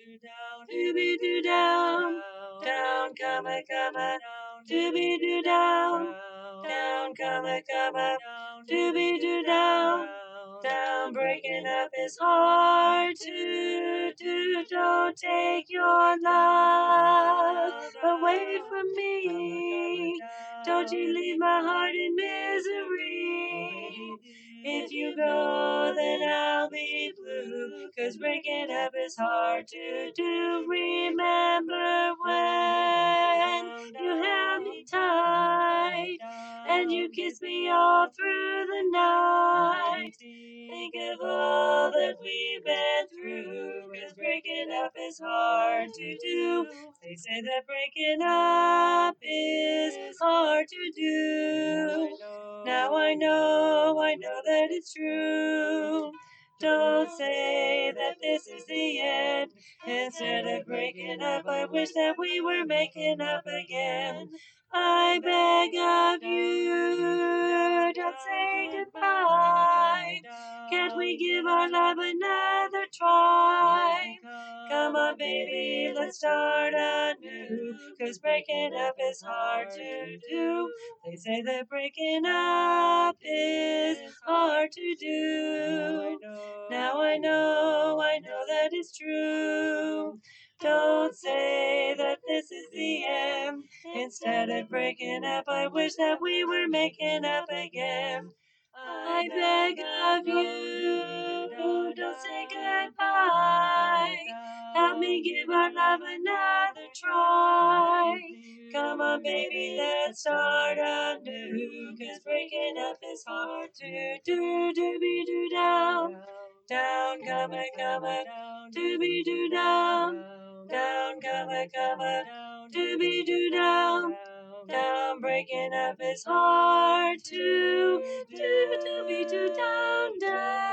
doobie doo down, down, comma, comma, doobie doo down, down, comma, comma, doobie doo down, down. Breaking up is hard to do. Don't take your love away from me. Don't you leave my heart in misery. If you go, then I'll be blue. 'Cause breaking up is hard to do. Remember when you held me tight and you kissed me all through the night. Think of all that we've been through. 'Cause breaking up is hard to do. They say that breaking up is hard to do. Now I know that it's true. Don't say that this is the end. Instead of breaking up, I wish that we were making up again. I beg of you, don't say goodbye. Can't we give our love another try? Come on, baby, let's start anew. 'Cause breaking up is hard to do. They say that breaking up is hard to do. Now I know that it's true. Don't say that this is the end. Instead of breaking up, I wish that we were making up again. I beg of you, don't say goodbye. Help me give our love another try. Come on, baby, let's start anew. 'Cause breaking up is hard to do. Doobie doo down, down, comma, comma, doobie doo down, down, comma, comma, doobie doo down, down. Breaking up is hard to do. Doobie doo down, down.